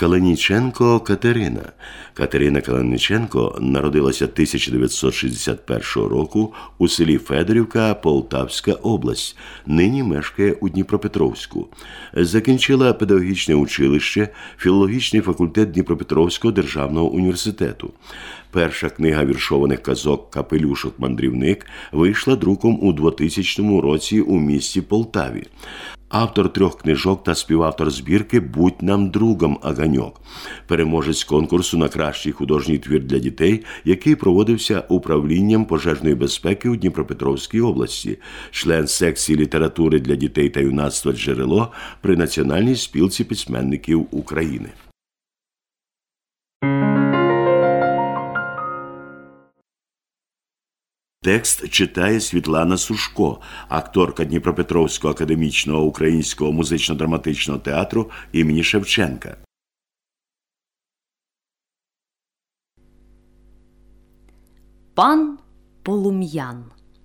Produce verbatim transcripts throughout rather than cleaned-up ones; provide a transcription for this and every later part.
Калиніченко Катерина. Катерина Калиніченко народилася тисяча дев'ятсот шістдесят першого року у селі Федорівка, Полтавська область. Нині мешкає у Дніпропетровську. Закінчила педагогічне училище, філологічний факультет Дніпропетровського державного університету. Перша книга віршованих казок «Капелюшок-мандрівник» вийшла друком у двотисячному році у місті Полтаві. Автор трьох книжок та співавтор збірки «Будь нам другом, Оганьок», переможець конкурсу на кращий художній твір для дітей, який проводився управлінням пожежної безпеки у Дніпропетровській області, член секції літератури для дітей та юнацтва «Джерело» при Національній спілці письменників України. Текст читає Світлана Сушко, акторка Дніпропетровського академічного українського музично-драматичного театру імені Шевченка. Пан Полум'ян.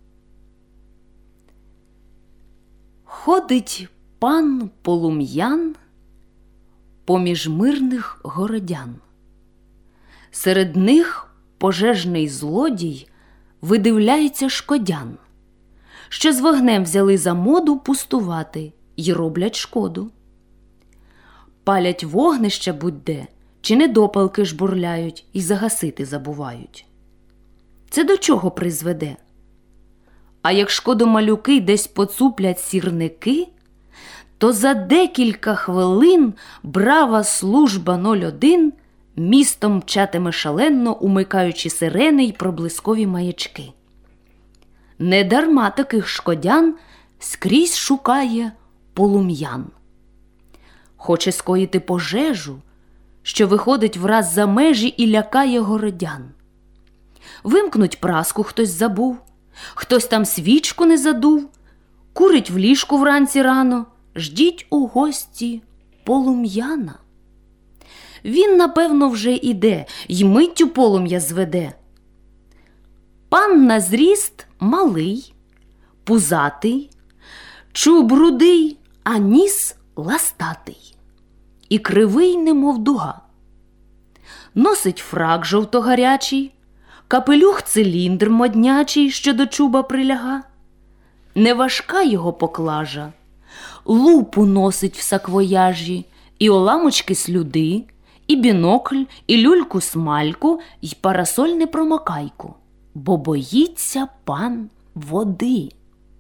Ходить пан Полум'ян поміж мирних городян. Серед них пожежний злодій видивляється шкодян, що з вогнем взяли за моду пустувати й роблять шкоду. Палять вогнище будь-де, чи недопалки жбурляють і загасити забувають. Це до чого призведе? А як шкодомалюки десь поцуплять сірники, то за декілька хвилин брава служба нуль один містом мчатиме шалено, умикаючи сирени й проблискові маячки. Недарма таких шкодян скрізь шукає Полум'ян. Хоче скоїти пожежу, що виходить враз за межі і лякає городян. Вимкнуть праску хтось забув, хтось там свічку не задув, курить в ліжку вранці рано, ждіть у гості Полум'яна. Він, напевно, вже іде, й миттю полум'я зведе. Пан на зріст малий, пузатий, чуб рудий, а ніс ластатий і кривий, немов дуга. Носить фрак жовтогарячий, капелюх циліндр моднячий, що до чуба приляга. Неважка його поклажа, лупу носить в саквояжі, і оламочки слюди, і бінокль, і люльку-смальку, і парасоль-непромокайку, бо боїться пан води.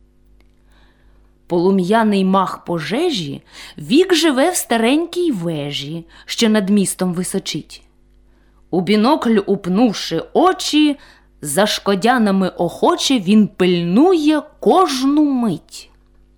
Полум'яний мах пожежі вік живе в старенькій вежі, що над містом височить. У бінокль упнувши очі, за шкодянами охоче він пильнує кожну мить.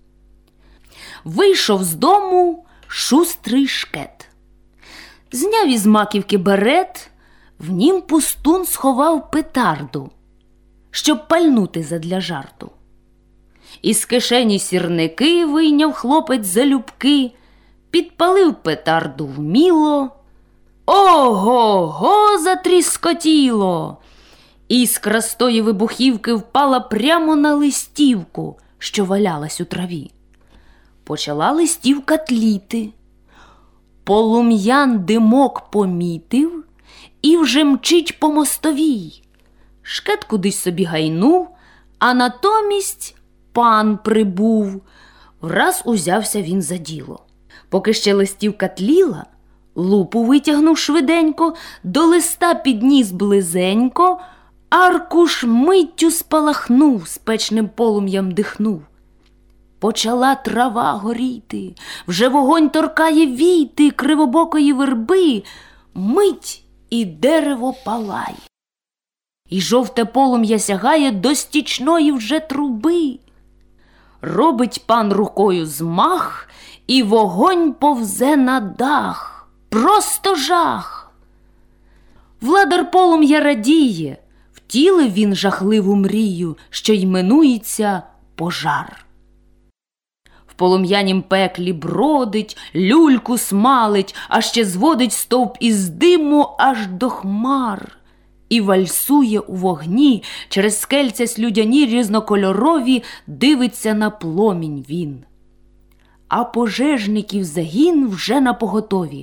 Вийшов з дому шустрий шкет. Зняв із маківки берет, в нім пустун сховав петарду, щоб пальнути задля жарту. Із кишені сірники вийняв хлопець залюбки, підпалив петарду вміло. Ого-го, затріскотіло! Іскра з тої вибухівки впала прямо на листівку, що валялась у траві. Почала листівка тліти. Полум'ян димок помітив і вже мчить по мостовій. Шкет кудись собі гайнув, а натомість пан прибув. Враз узявся він за діло. Поки ще листівка тліла, лупу витягнув швиденько, до листа підніс близенько, аркуш миттю спалахнув, спечним полум'ям дихнув. Почала трава горіти, вже вогонь торкає війти кривобокої верби, мить і дерево палає. І жовте полум'я сягає до стічної вже труби. Робить пан рукою змах, і вогонь повзе на дах. Просто жах! Владар полум'я радіє, втілив він жахливу мрію, що іменується пожар. В полум'янім пеклі бродить, люльку смалить, а ще зводить стовп із диму аж до хмар. І вальсує у вогні, через скельця слюдяні різнокольорові, дивиться на пломінь він. А пожежників загін вже напоготові.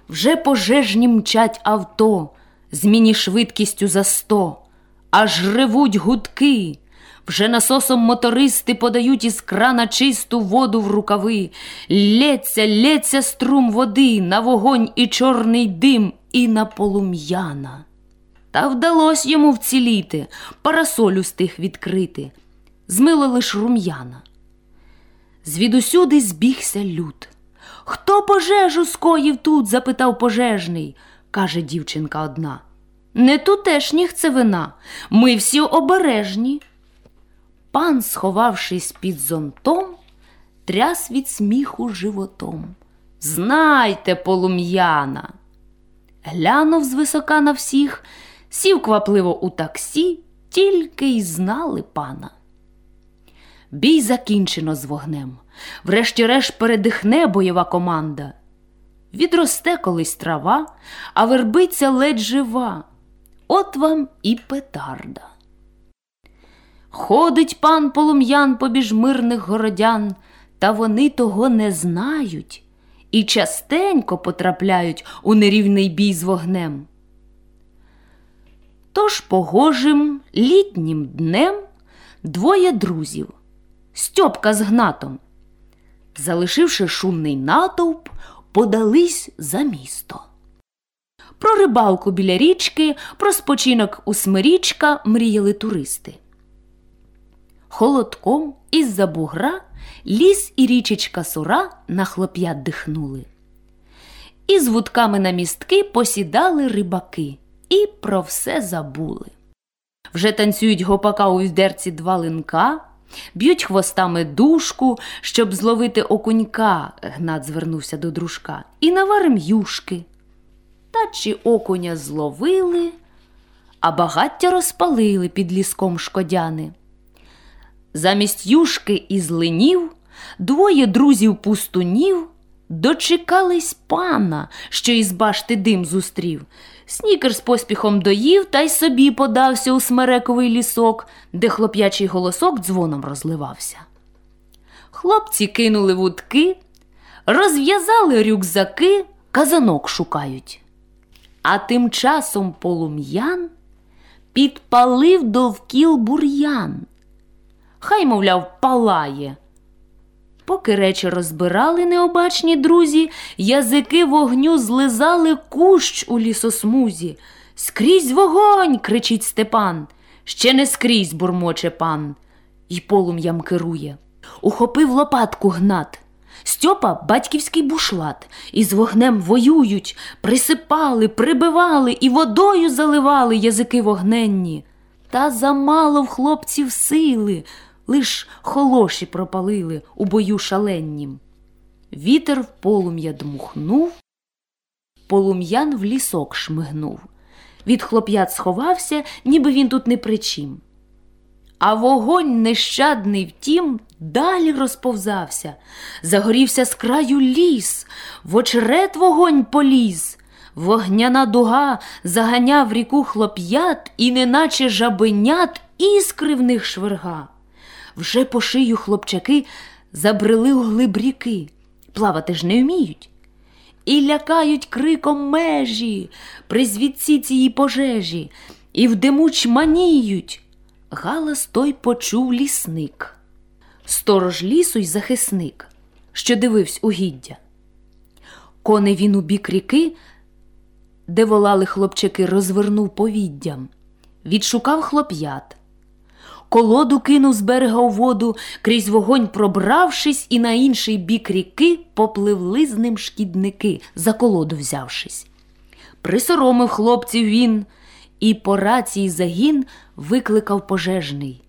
Вже пожежні мчать авто, зміні швидкістю за сто, аж ревуть гудки. Вже насосом мотористи подають із крана чисту воду в рукави. Лється, лється струм води на вогонь і чорний дим, і на полум'яна. Та вдалось йому вціліти, парасоль устиг відкрити. Змило лиш рум'яна. Звідусюди збігся люд. «Хто пожежу скоїв тут?» – запитав пожежний. Каже дівчинка одна. «Не тутешніх це вина, ми всі обережні». Пан, сховавшись під зонтом, тряс від сміху животом. «Знайте, полум'яна!» Глянув звисока на всіх, сів квапливо у таксі, тільки й знали пана. Бій закінчено з вогнем. Врешті-решт передихне бойова команда. Відросте колись трава, а вербиця ледь жива. От вам і петарда. Ходить пан полум'ян побіж мирних городян, та вони того не знають і частенько потрапляють у нерівний бій з вогнем. Тож погожим літнім днем двоє друзів, Стьопка з Гнатом, залишивши шумний натовп, подались за місто. Про рибалку біля річки, про спочинок у Смирічка мріяли туристи. Холодком із-за бугра ліс і річечка Сура на хлоп'ят дихнули. І з вудками на містки посідали рибаки і про все забули. Вже танцюють гопака у відерці два линка, б'ють хвостами дужку, щоб зловити окунька, Гнат звернувся до дружка, і наварим юшки. Та чи окуня зловили, а багаття розпалили під ліском шкодяни. Замість юшки із линів двоє друзів-пустунів дочекались пана, що із башти дим зустрів. Снікер з поспіхом доїв та й собі подався у смерековий лісок, де хлоп'ячий голосок дзвоном розливався. Хлопці кинули вудки, розв'язали рюкзаки, казанок шукають. А тим часом полум'ян підпалив довкіл бур'ян. Хай, мовляв, палає. Поки речі розбирали необачні друзі, язики вогню злизали кущ у лісосмузі. «Скрізь вогонь!» – кричить Степан. «Ще не скрізь!» – бурмоче пан. І полум'ям керує. Ухопив лопатку Гнат. Стьопа – батьківський бушлат. Із вогнем воюють, присипали, прибивали і водою заливали язики вогненні. Та замало в хлопців сили, лиш холоші пропалили у бою шаленнім. Вітер в полум'я дмухнув, полум'ян в лісок шмигнув. Від хлоп'ят сховався, ніби він тут не при чім. А вогонь нещадний втім далі розповзався. Загорівся з краю ліс, в очерет вогонь поліз. Вогняна дуга заганяв ріку хлоп'ят, і неначе жабенят іскри в них шверга. Вже по шию хлопчаки забрели у глиб ріки, плавати ж не вміють. І лякають криком межі при звідці цієї пожежі, і в диму чманіють. Галас той почув лісник, сторож лісу й захисник, що дививсь угіддя. Коней він у бік ріки, де волали хлопчаки, розвернув повіддям. Відшукав хлоп'ят. Колоду кинув з берега у воду, крізь вогонь пробравшись, і на інший бік ріки попливли з ним шкідники, за колоду взявшись. Присоромив хлопців він, і по рації загін викликав пожежний.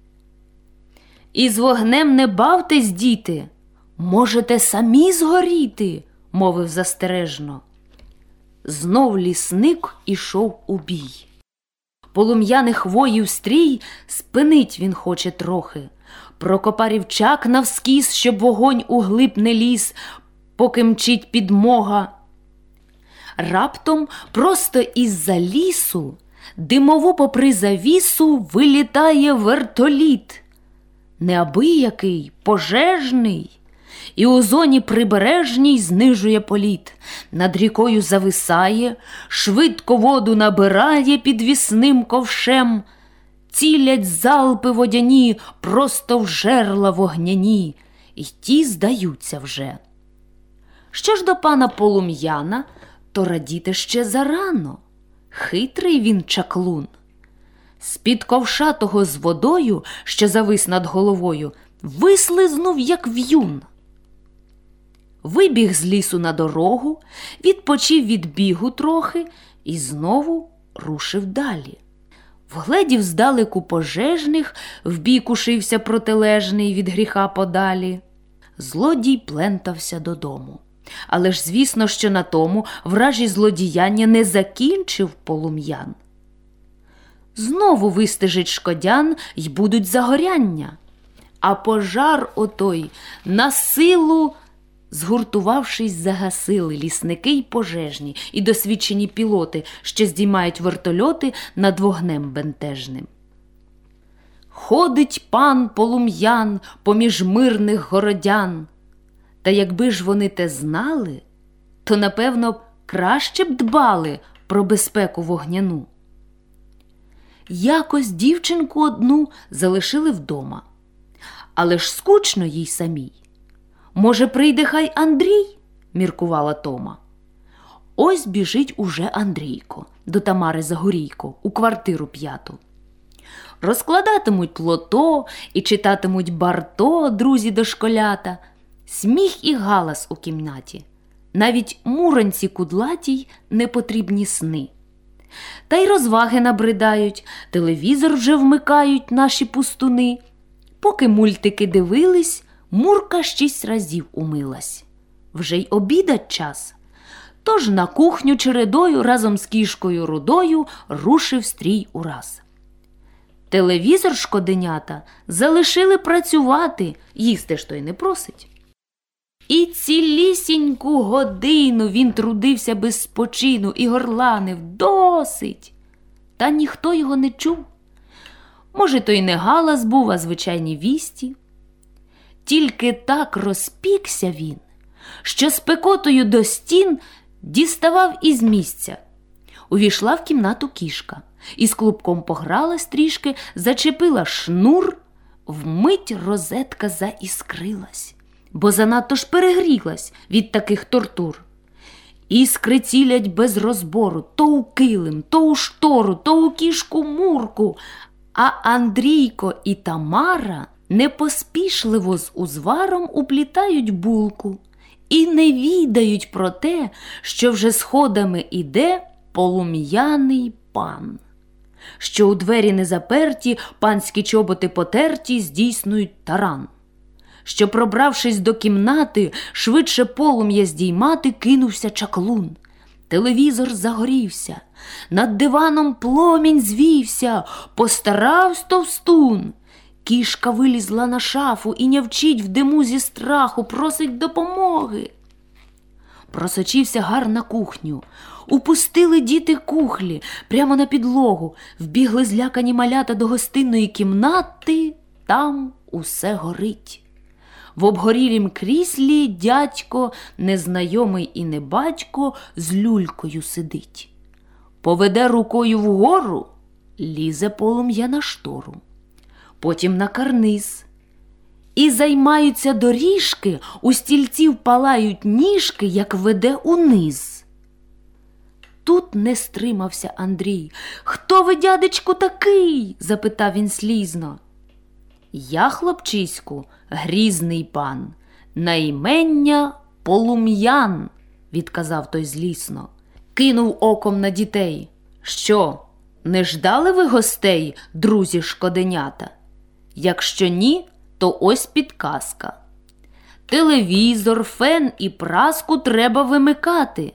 «Із вогнем не бавтесь, діти, можете самі згоріти», – мовив застережно. Знов лісник ішов у бій. Полум'яних воїв стрій спинить він хоче трохи. Прокопарів чак навскіз, щоб вогонь углиб не ліз, поки мчить підмога. Раптом просто із-за лісу, димову попри завісу, вилітає вертоліт. Неабиякий, пожежний. і у зоні прибережній знижує політ. Над рікою зависає, швидко воду набирає підвісним ковшем. Цілять залпи водяні просто в жерла вогняні, і ті здаються вже. Що ж до пана Полум'яна, то радіти ще зарано. Хитрий він чаклун. З-під ковша того з водою, що завис над головою, вислизнув, як в'юн. Вибіг з лісу на дорогу, відпочив від бігу трохи і знову рушив далі. Вгледів здалеку пожежних, вбік кушився протилежний від гріха подалі. Злодій плентався додому. Але ж, звісно, що на тому вражі злодіяння не закінчив Полум'ян. Знову вистежить шкодян й будуть загоряння. А пожар отой на силу, згуртувавшись, загасили лісники й пожежні, і досвідчені пілоти, що здіймають вертольоти над вогнем бентежним. Ходить пан Полум'ян поміж мирних городян. Та якби ж вони те знали, то, напевно, б краще б дбали про безпеку вогняну. Якось дівчинку одну залишили вдома. Але ж скучно їй самій. Може, прийде хай Андрій? Міркувала Тома. Ось біжить уже Андрійко до Тамари Загорійко у квартиру п'яту. Розкладатимуть лото і читатимуть Барто друзі дошколята. Сміх і галас у кімнаті. Навіть муронці кудлатій непотрібні сни. Та й розваги набридають, телевізор вже вмикають наші пустуни. Поки мультики дивились, Мурка шість разів умилась. Вже й обідать час. Тож на кухню чередою разом з кішкою Рудою рушив стрій ураз. Телевізор шкоденята залишили працювати, їсти ж той не просить. І цілісіньку годину він трудився без спочину і горланив «досить». Та ніхто його не чув. Може, то й не галас був, а звичайні вісті. Тільки так розпікся він, що спекотою до стін діставав із місця. Увійшла в кімнату кішка, із клубком погралась трішки, зачепила шнур, вмить розетка заіскрилась, бо занадто ж перегрілась від таких тортур. Іскри цілять без розбору, то у килим, то у штору, то у кішку Мурку, а Андрійко і Тамара непоспішливо з узваром уплітають булку і не відають про те, що вже сходами іде полум'яний пан, що у двері не заперті, панські чоботи потерті здійснюють таран, що, пробравшись до кімнати, швидше полум'я здіймати кинувся чаклун. Телевізор загорівся, над диваном пломінь звівся, постаравсь товстун. Кішка вилізла на шафу і нявчить в диму зі страху, просить допомоги. Просочився гар на кухню. Упустили діти кухлі прямо на підлогу. Вбігли злякані малята до гостинної кімнати. Там усе горить. В обгорілім кріслі дядько, незнайомий і не батько, з люлькою сидить. Поведе рукою вгору, лізе полум'я на штору. Потім на карниз. І займаються доріжки, у стільців палають ніжки, як веде униз. Тут не стримався Андрій. «Хто ви, дядечку, такий?» – запитав він слізно. «Я, хлопчиську, грізний пан, на імення Полум'ян», – відказав той злісно. Кинув оком на дітей. «Що, не ждали ви гостей, друзі шкоденята? Якщо ні, то ось підказка. Телевізор, фен і праску треба вимикати.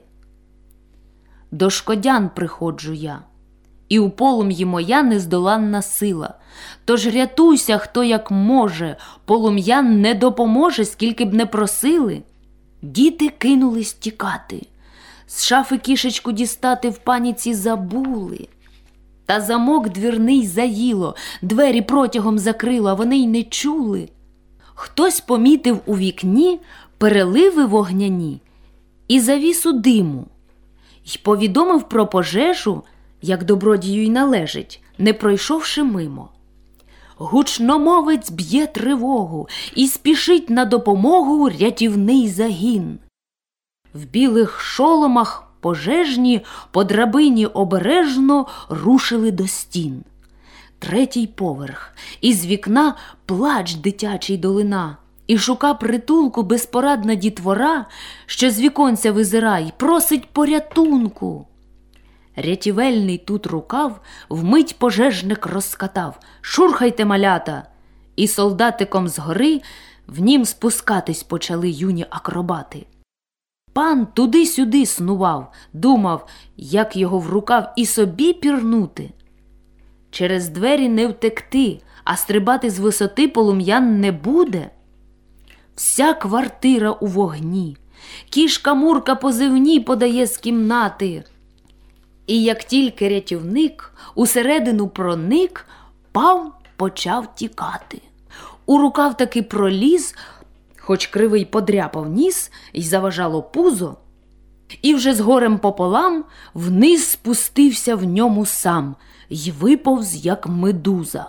До шкодян приходжу я, і у полум'ї моя нездоланна сила. Тож рятуйся, хто як може, полум'ян не допоможе, скільки б не просили». Діти кинулись тікати. З шафи кішечку дістати в паніці забули. Та замок двірний заїло, двері протягом закрило, а вони й не чули. хтось помітив у вікні переливи вогняні і завісу диму, й повідомив про пожежу, як добродію й належить, не пройшовши мимо. Гучномовець б'є тривогу і спішить на допомогу рятівний загін. В білих шоломах пожежні по драбині обережно рушили до стін. Третій поверх, із вікна плач дитячий долина, і шука притулку безпорадна дітвора, що з віконця визирай, просить порятунку. Рятівельний тут рукав вмить пожежник розкатав: «Шурхайте, малята!» І солдатиком згори в нім спускатись почали юні акробати. Пан туди-сюди снував, думав, як його в рукав і собі пірнути. Через двері не втекти, а стрибати з висоти полум'ян не буде. Вся квартира у вогні, кішка-мурка позивні подає з кімнати. І як тільки рятівник усередину проник, пан почав тікати. У рукав таки проліз, хоч кривий подряпав ніс й заважало пузо, і вже з горем пополам вниз спустився в ньому сам й виповз, як медуза.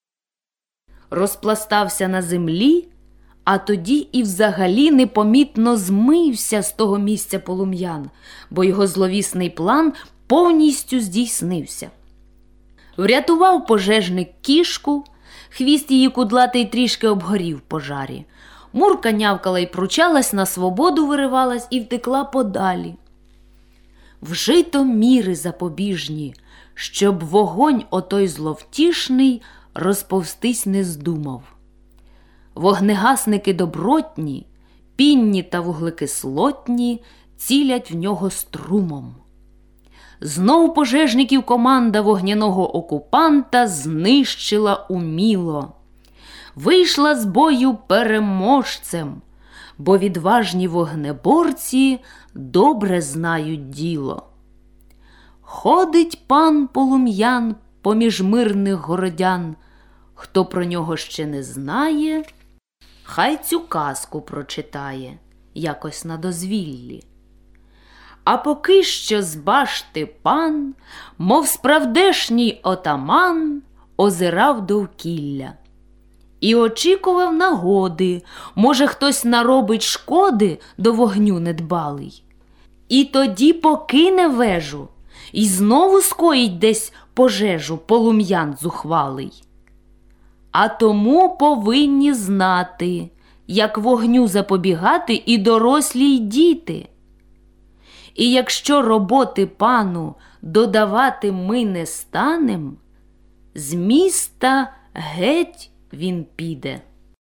Розпластався на землі, а тоді і взагалі непомітно змився з того місця полум'ян, бо його зловісний план повністю здійснився. Врятував пожежник кішку, хвіст її кудлатий трішки обгорів в пожарі. Мурка нявкала й пручалась, на свободу виривалась і втекла подалі. Вжито міри запобіжні, щоб вогонь отой зловтішний розповстись не здумав. Вогнегасники добротні, пінні та вуглекислотні цілять в нього струмом. Знов пожежників команда вогняного окупанта знищила уміло. Вийшла з бою переможцем, бо відважні вогнеборці добре знають діло. Ходить пан полум'ян поміж мирних городян. Хто про нього ще не знає, хай цю казку прочитає якось на дозвіллі. А поки що з башти пан, мов справдешній отаман, озирав довкілля. І очікував нагоди, може, хтось наробить шкоди до вогню недбалий. І тоді покине вежу, і знову скоїть десь пожежу полум'ян зухвалий. А тому повинні знати, як вогню запобігати і дорослі, й діти. І якщо роботи пану додавати ми не станем, з міста геть він піде.